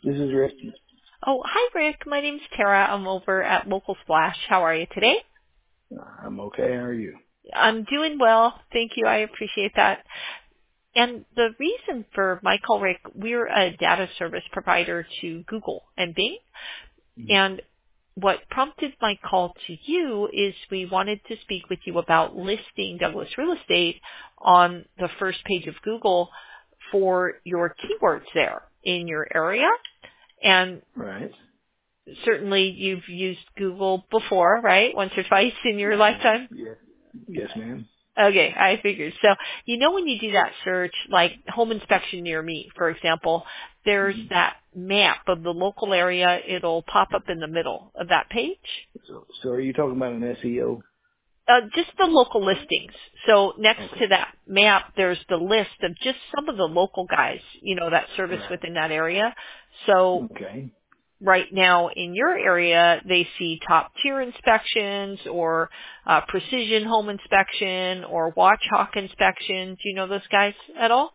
This is Rick. Oh, hi, Rick. My name's Tara. I'm over at Local Splash. How are you today? I'm okay. How are you? I'm doing well. Thank you. I appreciate that. And the reason for my call, Rick, we're a data service provider to Google and Bing. And what prompted my call to you is we wanted to speak with you about listing Douglas Real Estate on the first page of Google for your keywords there in your area. And Right. certainly you've used Google before, right? Once or twice in your lifetime? Yeah. Yes, ma'am. Okay, I figured. So, when you do that search, like home inspection near me, for example, there's that map of the local area. It'll pop up in the middle of that page. So are you talking about an SEO? Just the local listings. So next to that map, there's the list of just some of the local guys, that service Right. within that area. So Okay. right now in your area, they see top tier inspections or precision home inspection or watch hawk inspection. Do you know those guys at all?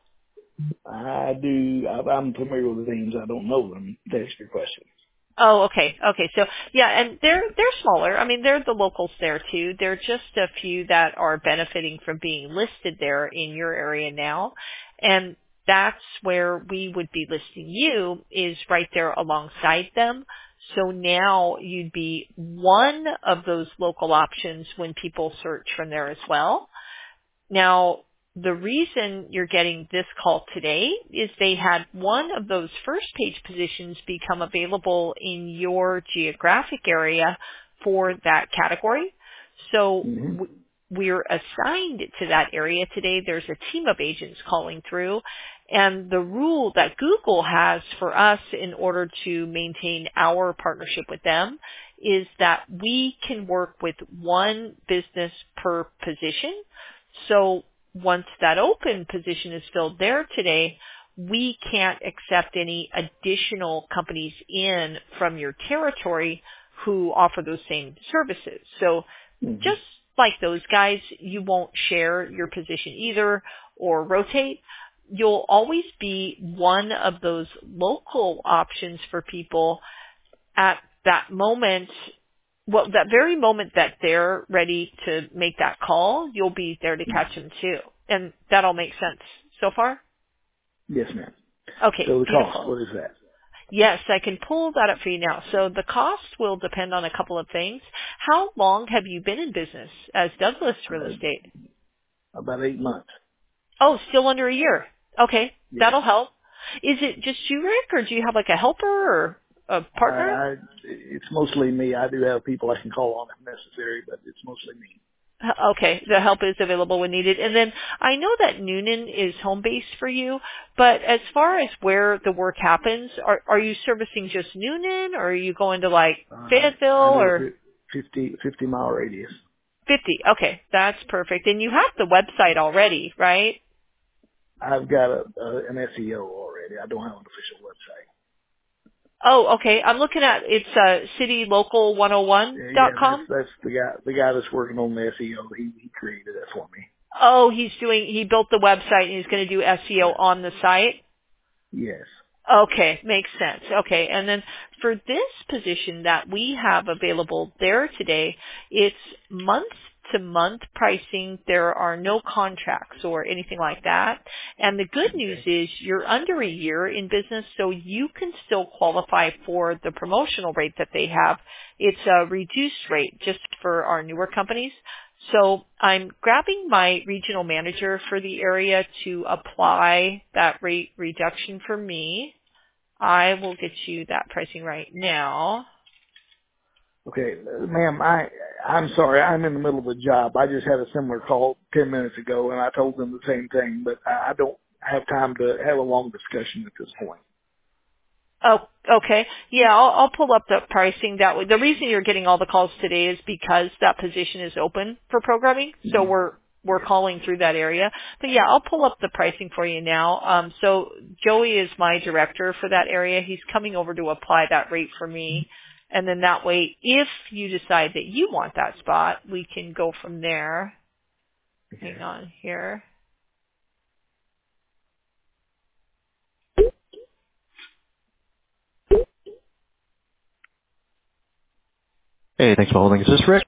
I do. I'm familiar with the names. I don't know them. That's your question. Oh, okay. Okay. So yeah, and they're smaller. I mean, they're the locals there too. They're just a few that are benefiting from being listed there in your area now. And that's where we would be listing you, is right there alongside them. So now you'd be one of those local options when people search from there as well. Now, the reason you're getting this call today is they had one of those first page positions become available in your geographic area for that category. So we're assigned to that area today. There's a team of agents calling through. And the rule that Google has for us in order to maintain our partnership with them is that we can work with one business per position. So once that open position is filled there today, we can't accept any additional companies in from your territory who offer those same services. So just like those guys, you won't share your position either or rotate. You'll always be one of those local options for people at that moment. Well, that very moment that they're ready to make that call, you'll be there to catch them too. And that all makes sense so far? Yes, ma'am. Okay, So the cost, beautiful. what is that? Yes, I can pull that up for you now. So the cost will depend on a couple of things. How long have you been in business as Douglas Real Estate? About 8 months. Oh, still under a year. Okay, Yes. that'll help. Is it just you, Rick, or do you have like a helper or a partner? It's mostly me. I do have people I can call on if necessary, but it's mostly me. Okay, the help is available when needed. And then I know that Noonan is home base for you, but as far as where the work happens, are you servicing just Noonan, or are you going to like I Fayetteville do a or 50-mile radius. 50? Okay, that's perfect. And you have the website already, right? I've got an SEO already. I don't have an official website. Oh, okay. I'm looking at it's citylocal101.com. That's the guy that's working on the SEO. He created that for me. Oh, he built the website and he's going to do SEO on the site. Yes. Okay, makes sense. Okay, and then for this position that we have available there today, it's month-to-month pricing. There are no contracts or anything like that. And the good news is you're under a year in business, so you can still qualify for the promotional rate that they have. It's a reduced rate just for our newer companies. So I'm grabbing my regional manager for the area to apply that rate reduction for me. I will get you that pricing right now. Okay, ma'am. I'm sorry. I'm in the middle of a job. I just had a similar call 10 minutes ago, and I told them the same thing. But I don't have time to have a long discussion at this point. Oh, okay. Yeah, I'll pull up the pricing that way. The reason you're getting all the calls today is because that position is open for programming. So we're calling through that area. But yeah, I'll pull up the pricing for you now. So Joey is my director for that area. He's coming over to apply that rate for me. And then that way, if you decide that you want that spot, we can go from there. Okay. Hang on here. Hey, thanks for holding. Is this Rick?